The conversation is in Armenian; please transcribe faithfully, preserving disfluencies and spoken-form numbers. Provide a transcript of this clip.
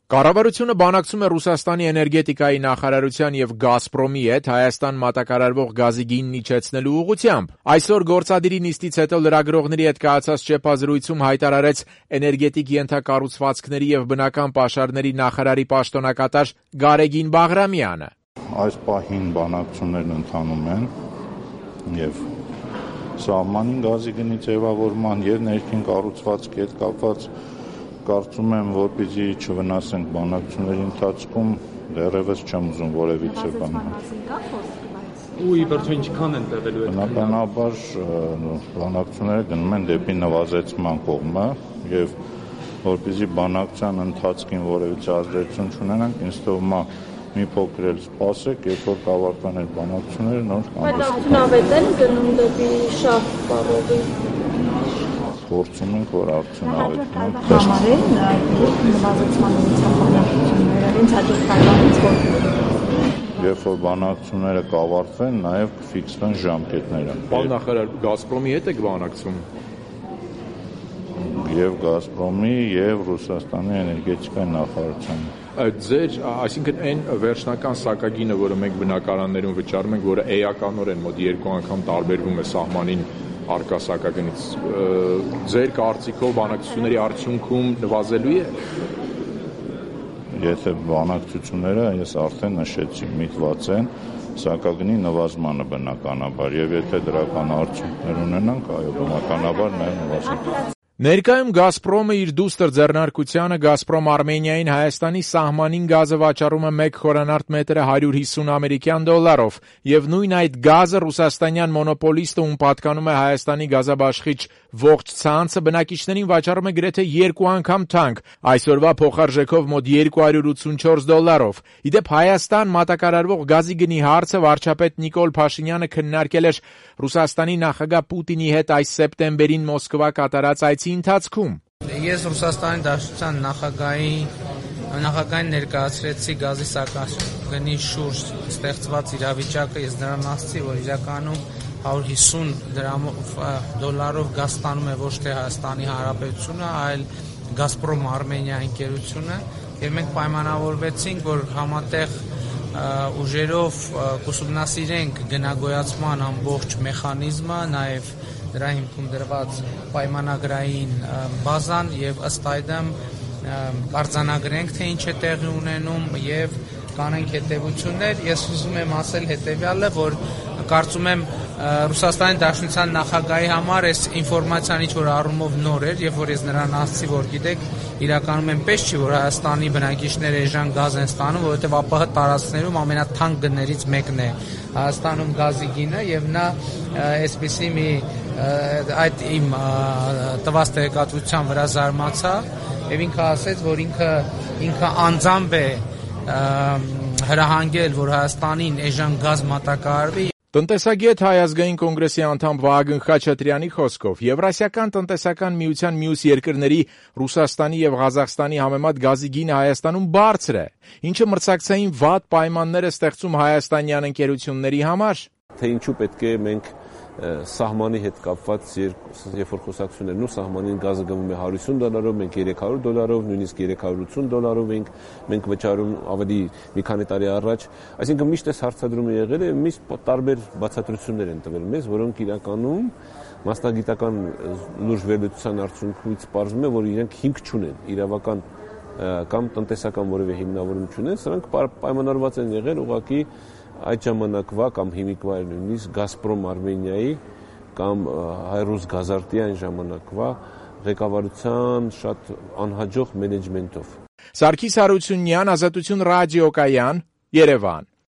Կառավարությունը բանակցում է Ռուսաստանի էներգետիկայի նախարարության եւ Գազպրոմի հետ Հայաստան մատակարարվող գազի գինն իջեցնելու ուղղությամբ։ Այսօր գործադիրի նիստից հետո լրագրողների հետ կայացած ճեպազրույցում հայտարարեց էներգետիկ ենթակառուցվածքների եւ բնական պաշարների նախարարի պաշտոնակատար Գարեգին Բաղրամյանը։ Այս պահին բանակցություններն ընթանում են եւ սահմանին գազի գնի ձևավորման եւ ներքին կառուցվածքի հետ կապված կարծում եմ, որպեսզի չվնասենք բանակցությունների ընթացքում, դեռևս չեմ ուզում որևիցե բան։ Ու իբր թե ինչքան են տևելու այդ բնականաբար բանակցությունները գնում են դեպի նվազեցման կողմը եւ որպեսզի բանակցության ընթացքին որևիցե ազդեցություն չունենանք, ինձ թվում է մի փոքր էլ սպասեք, երբ որ կավարտվեն այդ բանակցությունները, նոր կամոս։ Այդ են գնում դեպի շահ բառովի Փորձում ենք, որ արդյունավետություն համարեն նվազեցման ուղղությամբ բանակցությունները, ինչ հաջորդականից որ երբ որ բանակցությունները կավարտվեն, նաև կֆիքսվեն ժամկետները։ Պարոն նախարար, Գազպրոմի հետ եք բանակցում։ Եվ Գազպրոմի, եւ Ռուսաստանի էներգետիկայի նախարարության։ Ձեր, այսինքն այն վերջնական սակագինը, որը մենք բնակարաններում վճարում ենք, որը էականորեն մոտ երկու անգամ տարբերվում է սահմանին արկա սակագնից, ձեր կարծիքով բանակցությունների արդյունքում նվազելու է։ Եթե բանակցությունները, ես արդեն նշեցի, միտված են սակագնի նվազմանը բնականաբար, եւ եթե դրական արդյունքներ ունենանք, այո, բնականաբար նաև նվազեն։ Ներկայում Գազպրոմը իր դուստր ձեռնարկությանը Գազպրոմ Արմենիային Հայաստանի սահմանին գազը վաճառում է մեկ խորանարդ մետրը հարյուր հիսուն ամերիկյան դոլարով, եւ նույն այդ գազը ռուսաստանյան մոնոպոլիստը, ում պատկանում է Հայաստանի գազաբաշխիչ ողջ ցանցը, բնակիչներին վաճառում է գրեթե երկու անգամ թանկ, այսօրվա փոխարժեքով մոտ երկու հարյուր ութսունչորս դոլարով։ Իդեպ Հայաստան մատակարարվող գազի գնի հարցը վարչապետ Նիկոլ Փաշինյանը քննարկել էր Ռուսաստանի նախագահ Պուտինի հետ այս սեպտեմբերին Մոսկվա կատարած այցի ընթացքում։ Ես Ռուսաստանի Դաշնության նախագահի նախագահին ներկայացրեցի գազի սակագնի շուրջ ստեղծված իրավիճակը, ես նրան ասացի, որ իրականում հարյուր հիսուն դոլարով գազ ստանում է ոչ թե Հայաստանի Հանրապետությունը, այլ Գազպրոմ Արմենիա ընկերությունը, եւ մենք պայմանավորվեցինք, որ համատեղ ուժերով կուսումնասիրենք գնագոյացման ամբողջ մեխանիզմը, նաեւ դրա հիմքում դրված պայմանագրային բազան եւ ըստ այդմ կարձանագրենք, թե ինչ է տեղի ունենում եւ կանենք հետեւություններ։ Ես ուզում եմ ասել հետեւյալը, որ կարծում եմ Ռուսաստանի Դաշնության նախագահի համար այս ինֆորմացիան ինչ որ առումով նոր էր, եւ որ ես նրան ասացի, որ գիտեք, իրականում այնպես չի, որ Հայաստանի բնակիչները էժան գազ են ստանում, որովհետեւ ԱՊՀ տարածքներում ամենաթանկ գներից մեկն է Հայաստանում գազի գինը, եւ նա այսպիսի մի այդ իմ տված տեղեկատվության վրա զարմացա եւ ինքը ասեց, որ ինքը ինքը անձամբ է հրահանգել, որ Հայաստանին էժան գազ մատակարարվի։ Տնտեսագետ Հայ ազգային կոնգրեսի անդամ Վահագն Խաչատրյանի խոսքով Եվրասիական տնտեսական միության մյուս երկրների Ռուսաստանի եւ Ղազախստանի համեմատ գազի գինը Հայաստանում բարձր է, ինչը մրցակցային վատ պայմաններ է ստեղծում հայաստանյան ընկերությունների համար։ Թե ինչու պետք է մենք սահմանի հետ կապված երբ որ խոսակցություններն ու սահմանին գազը գնում է հարյուր հիսուն դոլարով, մենք երեք հարյուր դոլարով, նույնիսկ երեք հարյուր ութսուն դոլարով ենք մենք վճարում ավելի մի քանի տարի առաջ, այսինքն միշտ այս հարցադրումը եղել է, միշտ տարբեր բացատրություններ են տվել մեզ, որոնք իրականում մասնագիտական լուրջ վերլուծության արդյունքից պարզվում է, որ իրենք հիմք չունեն, իրավական կամ տնտեսական որևէ հիմնավորում չունեն, սրանք պայմանավորված են եղել ուղղակի այդ ժամանակվա կամ հիմիկվա նույնիսկ Գազպրոմ Արմենիայի կամ Հայրուս Գազարտի այն ժամանակվա ղեկավարության շատ անհաջող մենեջմենթով։ Սարգիս Հարությունյան, Ազատություն ռադիոկայան, Երևան։